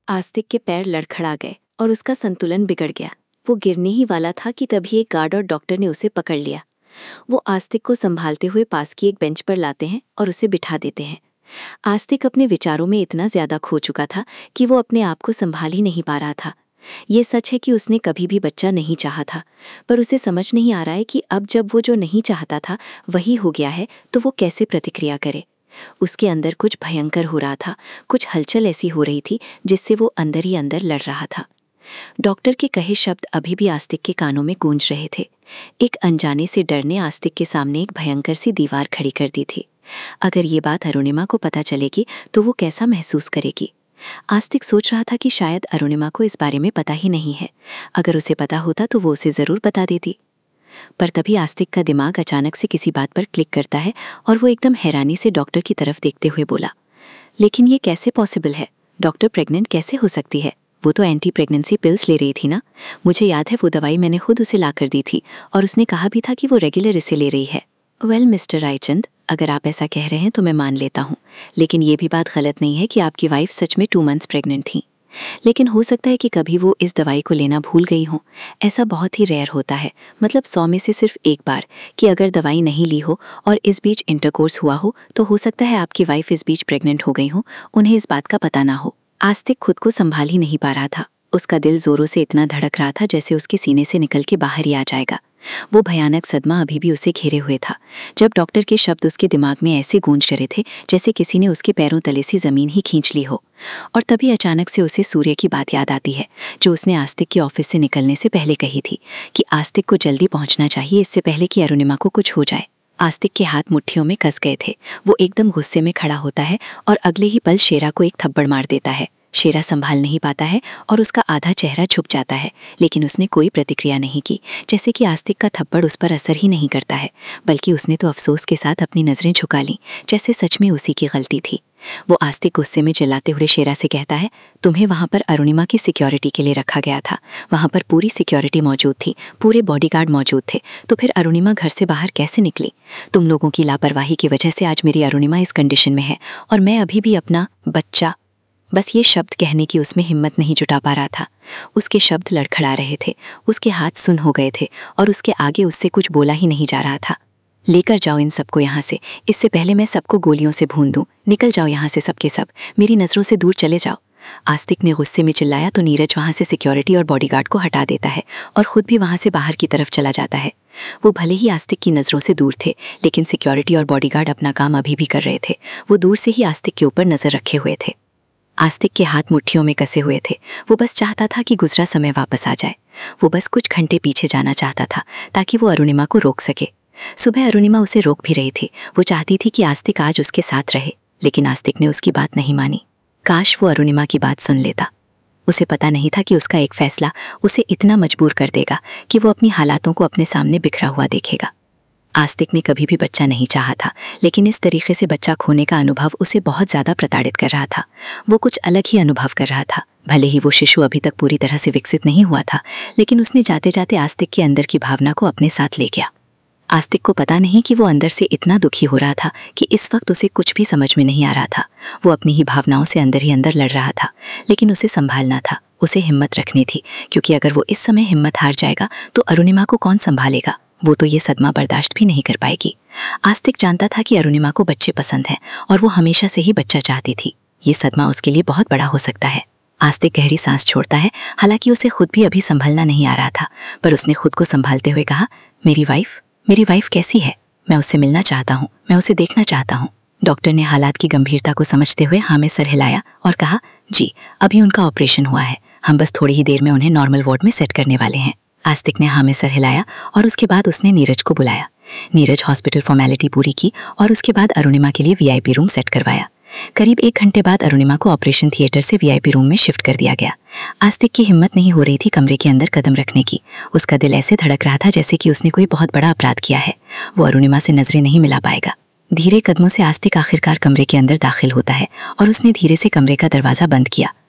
आस्तिक के पैर लड़खड़ा गए और उसका संतुलन बिगड़ गया। वो गिरने ही वाला था कि तभी एक गार्ड और डॉक्टर ने उसे पकड़ लिया। वो आस्तिक को संभालते हुए पास की एक बेंच पर लाते हैं और उसे बिठा देते हैं। आस्तिक अपने विचारों में इतना ज्यादा खो चुका था कि वो अपने आप को संभाल ही नहीं पा रहा था। ये सच है कि उसने कभी भी बच्चा नहीं चाहा था, पर उसे समझ नहीं आ रहा है कि अब जब वो जो नहीं चाहता था वही हो गया है तो वो कैसे प्रतिक्रिया करे। उसके अंदर कुछ भयंकर हो रहा था, कुछ हलचल ऐसी हो रही थी जिससे वो अंदर ही अंदर लड़ रहा था। डॉक्टर के कहे शब्द अभी भी आस्तिक के कानों में गूंज रहे थे। एक अनजाने से डर ने आस्तिक के सामने एक भयंकर सी दीवार खड़ी कर दी थी। अगर ये बात अरुणिमा को पता चलेगी तो वो कैसा महसूस करेगी। आस्तिक सोच रहा था कि शायद अरुणिमा को इस बारे में पता ही नहीं है। अगर उसे पता होता तो वो उसे जरूर बता देती। पर तभी आस्तिक का दिमाग अचानक से किसी बात पर क्लिक करता है और वो एकदम हैरानी से डॉक्टर की तरफ देखते हुए बोला, लेकिन ये कैसे पॉसिबल है? डॉक्टर, प्रेग्नेंट कैसे हो सकती है? वो तो एंटी प्रेगनेंसी पिल्स ले रही थी ना। मुझे याद है वो दवाई मैंने खुद उसे ला कर दी थी और उसने कहा भी था कि वो रेगुलर इसे ले रही है। वेल मिस्टर रायचंद, अगर आप ऐसा कह रहे हैं तो मैं मान लेता हूँ, लेकिन ये भी बात गलत नहीं है कि आपकी वाइफ सच में 2 मंथ्स प्रेग्नेंट थी। लेकिन हो सकता है कि कभी वो इस दवाई को लेना भूल गई हो। ऐसा बहुत ही रेयर होता है, मतलब 100 में से सिर्फ एक बार, कि अगर दवाई नहीं ली हो और इस बीच इंटरकोर्स हुआ हो तो हो सकता है आपकी वाइफ इस बीच प्रेग्नेंट हो गई हो, उन्हें इस बात का पता ना हो। आस्तिक खुद को संभाल ही नहीं पा रहा था। उसका दिल जोरों से इतना धड़क रहा था जैसे उसके सीने से निकल के बाहर ही आ जाएगा। वो भयानक सदमा अभी भी उसे घेरे हुए था। जब डॉक्टर के शब्द उसके दिमाग में ऐसे गूंज रहे थे जैसे किसी ने उसके पैरों तले से जमीन ही खींच ली हो। और तभी अचानक से उसे सूर्य की बात याद आती है, जो उसने आस्तिक के ऑफिस से निकलने से पहले कही थी कि आस्तिक को जल्दी पहुंचना चाहिए इससे पहले कि अरुणिमा को कुछ हो जाए। आस्तिक के हाथ मुट्ठियों में कस गए थे। वो एकदम गुस्से में खड़ा होता है और अगले ही पल शेरा को एक थप्पड़ मार देता है। शेरा संभाल नहीं पाता है और उसका आधा चेहरा झुक जाता है, लेकिन उसने कोई प्रतिक्रिया नहीं की, जैसे कि आस्तिक का थप्पड़ उस पर असर ही नहीं करता है, बल्कि उसने तो अफसोस के साथ अपनी नजरें झुका लीं, जैसे सच में उसी की गलती थी। वो आस्तिक गुस्से में चिल्लाते हुए शेरा से कहता है, तुम्हें वहां पर अरुणिमा की सिक्योरिटी के लिए रखा गया था। वहां पर पूरी सिक्योरिटी मौजूद थी, पूरे बॉडीगार्ड मौजूद थे, तो फिर अरुणिमा घर से बाहर कैसे निकली? तुम लोगों की लापरवाही की वजह से आज मेरी अरुणिमा इस कंडीशन में है और मैं अभी भी अपना बच्चा। बस ये शब्द कहने की उसमें हिम्मत नहीं जुटा पा रहा था। उसके शब्द लड़खड़ा रहे थे, उसके हाथ सुन्न हो गए थे और उसके आगे उससे कुछ बोला ही नहीं जा रहा था। लेकर जाओ इन सबको यहाँ से, इससे पहले मैं सबको गोलियों से भून दूं। निकल जाओ यहाँ से सबके सब, मेरी नज़रों से दूर चले जाओ। आस्तिक ने गुस्से में चिल्लाया तो नीरज वहाँ से सिक्योरिटी और बॉडीगार्ड को हटा देता है और खुद भी वहाँ से बाहर की तरफ चला जाता है। वो भले ही आस्तिक की नज़रों से दूर थे, लेकिन सिक्योरिटी और बॉडीगार्ड अपना काम अभी भी कर रहे थे। वो दूर से ही आस्तिक के ऊपर नज़र रखे हुए थे। आस्तिक के हाथ मुट्ठियों में कसे हुए थे। वो बस चाहता था कि गुजरा समय वापस आ जाए। वो बस कुछ घंटे पीछे जाना चाहता था ताकि वो अरुणिमा को रोक सके। सुबह अरुणिमा उसे रोक भी रही थी। वो चाहती थी कि आस्तिक आज उसके साथ रहे, लेकिन आस्तिक ने उसकी बात नहीं मानी। काश वो अरुणिमा की बात सुन लेता। उसे पता नहीं था कि उसका एक फैसला उसे इतना मजबूर कर देगा कि वो अपनी हालातों को अपने सामने बिखरा हुआ देखेगा। आस्तिक ने कभी भी बच्चा नहीं चाहा था, लेकिन इस तरीके से बच्चा खोने का अनुभव उसे बहुत ज़्यादा प्रताड़ित कर रहा था। वो कुछ अलग ही अनुभव कर रहा था। भले ही वो शिशु अभी तक पूरी तरह से विकसित नहीं हुआ था, लेकिन उसने जाते जाते आस्तिक के अंदर की भावना को अपने साथ ले गया। आस्तिक को पता नहीं कि वो अंदर से इतना दुखी हो रहा था कि इस वक्त उसे कुछ भी समझ में नहीं आ रहा था। वो अपनी ही भावनाओं से अंदर ही अंदर लड़ रहा था, लेकिन उसे संभालना था, उसे हिम्मत रखनी थी, क्योंकि अगर वो इस समय हिम्मत हार जाएगा तो अरुणिमा को कौन संभालेगा? वो तो ये सदमा बर्दाश्त भी नहीं कर पाएगी। आस्तिक जानता था कि अरुणिमा को बच्चे पसंद हैं और वो हमेशा से ही बच्चा चाहती थी। ये सदमा उसके लिए बहुत बड़ा हो सकता है। आस्तिक गहरी सांस छोड़ता है। हालांकि उसे खुद भी अभी संभलना नहीं आ रहा था, पर उसने खुद को संभालते हुए कहा, मेरी वाइफ कैसी है? मैं उससे मिलना चाहता हूँ, मैं उसे देखना चाहता हूँ। डॉक्टर ने हालात की गंभीरता को समझते हुए हाँ में सर हिलाया और कहा, जी अभी उनका ऑपरेशन हुआ है, हम बस थोड़ी ही देर में उन्हें नॉर्मल वार्ड में सेट करने वाले हैं। आस्तिक ने हाँ में सर हिलाया और उसके बाद उसने नीरज को बुलाया। नीरज हॉस्पिटल फॉर्मेलिटी पूरी की और उसके बाद अरुणिमा के लिए वीआईपी रूम सेट करवाया। करीब 1 घंटे बाद अरुणिमा को ऑपरेशन थिएटर से वीआईपी रूम में शिफ्ट कर दिया गया। आस्तिक की हिम्मत नहीं हो रही थी कमरे के अंदर कदम रखने की। उसका दिल ऐसे धड़क रहा था जैसे कि उसने कोई बहुत बड़ा अपराध किया है। वो अरुणिमा से नजरें नहीं मिला पाएगा। धीरे कदमों से आस्तिक आखिरकार कमरे के अंदर दाखिल होता है और उसने धीरे से कमरे का दरवाजा बंद किया।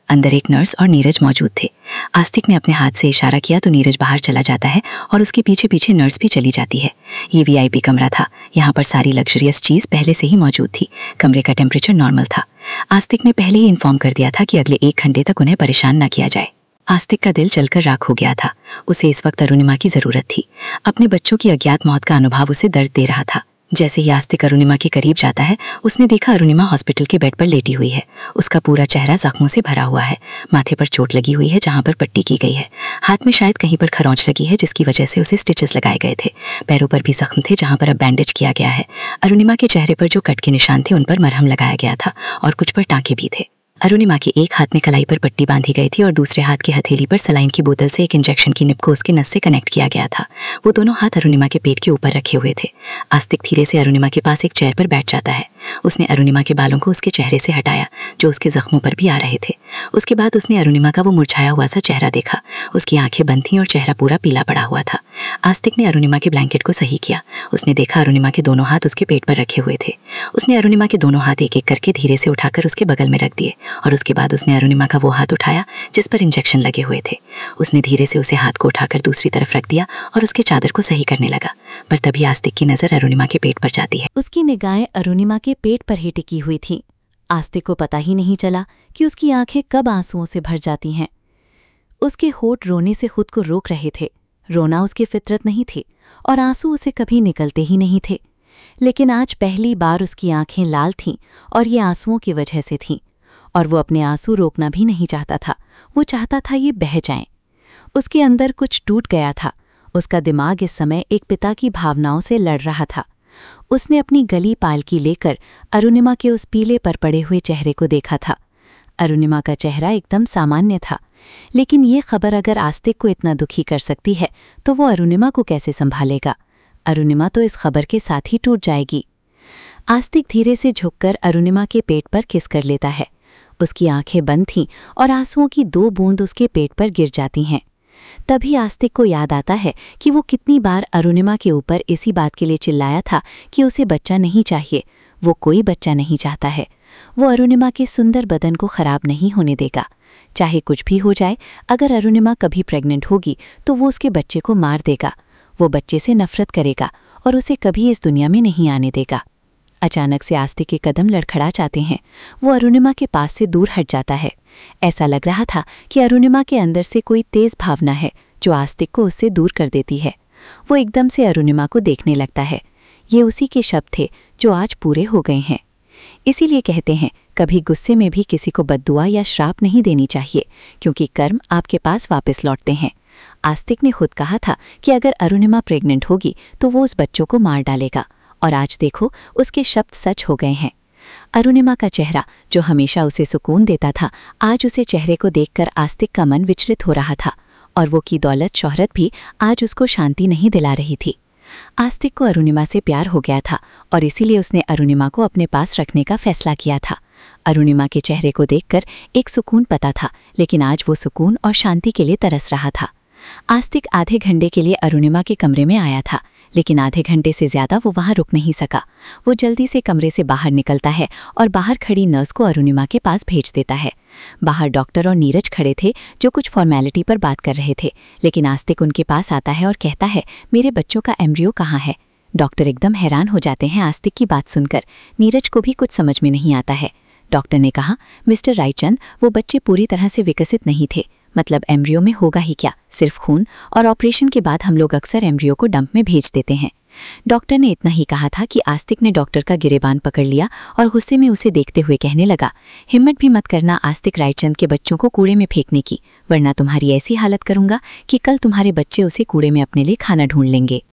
अंदर एक नर्स और नीरज मौजूद थे। आस्तिक ने अपने हाथ से इशारा किया तो नीरज बाहर चला जाता है और उसके पीछे पीछे नर्स भी चली जाती है। ये वीआईपी कमरा था। यहाँ पर सारी लग्जरियस चीज़ पहले से ही मौजूद थी। कमरे का टेम्परेचर नॉर्मल था। आस्तिक ने पहले ही इन्फॉर्म कर दिया था कि अगले 1 घंटे तक उन्हें परेशान न किया जाए। आस्तिक का दिल जलकर राख हो गया था। उसे इस वक्त अरुणिमा की ज़रूरत थी। अपने बच्चों की अज्ञात मौत का अनुभव उसे दर्द दे रहा था। जैसे ही आस्तिक अरुणिमा के करीब जाता है, उसने देखा अरुणिमा हॉस्पिटल के बेड पर लेटी हुई है। उसका पूरा चेहरा जख्मों से भरा हुआ है। माथे पर चोट लगी हुई है जहाँ पर पट्टी की गई है। हाथ में शायद कहीं पर खरोंच लगी है जिसकी वजह से उसे स्टिचेस लगाए गए थे। पैरों पर भी जख्म थे जहाँ पर अब बैंडेज किया गया है। अरुणिमा के चेहरे पर जो कट के निशान थे उन पर मरहम लगाया गया था और कुछ पर टाँके भी थे। अरुणिमा के एक हाथ में कलाई पर पट्टी बांधी गई थी और दूसरे हाथ की हथेली पर सलाइन की बोतल से एक इंजेक्शन की निब को उसके नस से कनेक्ट किया गया था। वो दोनों हाथ अरुणिमा के पेट के ऊपर रखे हुए थे। आस्तिक धीरे से अरुणिमा के पास एक चेयर पर बैठ जाता है। उसने अरुणिमा के बालों को उसके चेहरे से हटाया जो उसके जख्मों पर भी आ रहे थे। उसके बाद उसने अरुणिमा का वो मुरझाया हुआ सा चेहरा देखा। उसकी आंखें बंद थीं और चेहरा पूरा पीला पड़ा हुआ था। आस्तिक ने अरुणिमा के ब्लैंकेट को सही किया। उसने देखा अरुणिमा के दोनों हाथ उसके पेट पर रखे हुए थे। उसने अरुणिमा के दोनों हाथ एक एक करके धीरे से उठाकर उसके बगल में रख दिए और उसके बाद उसने अरुणिमा का वो हाथ उठाया जिस पर इंजेक्शन लगे हुए थे। उसने धीरे से उसे हाथ को उठाकर दूसरी तरफ रख दिया और उसके चादर को सही करने लगा। पर तभी आस्तिक की नज़र अरुणिमा के पेट पर जाती है। उसकी निगाहें अरुणिमा के पेट पर ही टिकी हुई थीं। आस्तिक को पता ही नहीं चला कि उसकी आंखें कब आंसुओं से भर जाती हैं। उसके होठ रोने से खुद को रोक रहे थे। रोना उसकी फितरत नहीं थी और आंसू उसे कभी निकलते ही नहीं थे। लेकिन आज पहली बार उसकी आंखें लाल थीं और ये आंसुओं की वजह से थीं। और वो अपने आंसू रोकना भी नहीं चाहता था। वो चाहता था ये बह जाएं। उसके अंदर कुछ टूट गया था। उसका दिमाग इस समय एक पिता की भावनाओं से लड़ रहा था। उसने अपनी गली पालकी लेकर अरुणिमा के उस पीले पर पड़े हुए चेहरे को देखा था। अरुणिमा का चेहरा एकदम सामान्य था, लेकिन ये खबर अगर आस्तिक को इतना दुखी कर सकती है तो वो अरुणिमा को कैसे संभालेगा। अरुणिमा तो इस खबर के साथ ही टूट जाएगी। आस्तिक धीरे से झुककर अरुणिमा के पेट पर किस कर लेता है। उसकी आंखें बंद थीं और आंसुओं की 2 बूंद उसके पेट पर गिर जाती हैं। तभी आस्तिक को याद आता है कि वो कितनी बार अरुणिमा के ऊपर इसी बात के लिए चिल्लाया था कि उसे बच्चा नहीं चाहिए। वो कोई बच्चा नहीं चाहता है। वो अरुणिमा के सुंदर बदन को खराब नहीं होने देगा। चाहे कुछ भी हो जाए, अगर अरुणिमा कभी प्रेग्नेंट होगी तो वो उसके बच्चे को मार देगा। वो बच्चे से नफरत करेगा और उसे कभी इस दुनिया में नहीं आने देगा। अचानक से आस्तिक के कदम लड़खड़ा जाते हैं। वो अरुणिमा के पास से दूर हट जाता है। ऐसा लग रहा था कि अरुणिमा के अंदर से कोई तेज भावना है जो आस्तिक को उससे दूर कर देती है। वो एकदम से अरुणिमा को देखने लगता है। ये उसी के शब्द थे जो आज पूरे हो गए हैं। इसीलिए कहते हैं कभी गुस्से में भी किसी को बद्दुआ या श्राप नहीं देनी चाहिए, क्योंकि कर्म आपके पास वापस लौटते हैं। आस्तिक ने खुद कहा था कि अगर अरुणिमा प्रेग्नेंट होगी तो वो उस बच्चों को मार डालेगा, और आज देखो उसके शब्द सच हो गए हैं। अरुणिमा का चेहरा जो हमेशा उसे सुकून देता था, आज उसे चेहरे को देखकर आस्तिक का मन विचलित हो रहा था, और वो की दौलत शोहरत भी आज उसको शांति नहीं दिला रही थी। आस्तिक को अरुणिमा से प्यार हो गया था और इसीलिए उसने अरुणिमा को अपने पास रखने का फैसला किया था। अरुणिमा के चेहरे को देखकर एक सुकून पता था, लेकिन आज वो सुकून और शांति के लिए तरस रहा था। आस्तिक आधे घंटे के लिए अरुणिमा के कमरे में आया था, लेकिन आधे घंटे से ज्यादा वो वहां रुक नहीं सका। वो जल्दी से कमरे से बाहर निकलता है और बाहर खड़ी नर्स को अरुणिमा के पास भेज देता है। बाहर डॉक्टर और नीरज खड़े थे जो कुछ फॉर्मेलिटी पर बात कर रहे थे, लेकिन आस्तिक उनके पास आता है और कहता है, मेरे बच्चों का एम्ब्रियो कहाँ है। डॉक्टर एकदम हैरान हो जाते हैं आस्तिक की बात सुनकर। नीरज को भी कुछ समझ में नहीं आता है। डॉक्टर ने कहा, मिस्टर रायचंद, वो बच्चे पूरी तरह से विकसित नहीं थे। मतलब एम्ब्रियो में होगा ही क्या, सिर्फ खून, और ऑपरेशन के बाद हम लोग अक्सर एम्ब्रियो को डंप में भेज देते हैं। डॉक्टर ने इतना ही कहा था कि आस्तिक ने डॉक्टर का गिरेबान पकड़ लिया और गुस्से में उसे देखते हुए कहने लगा, हिम्मत भी मत करना आस्तिक रायचंद के बच्चों को कूड़े में फेंकने की, वरना तुम्हारी ऐसी हालत करूंगा कि कल तुम्हारे बच्चे उसे कूड़े में अपने लिए खाना ढूंढ लेंगे।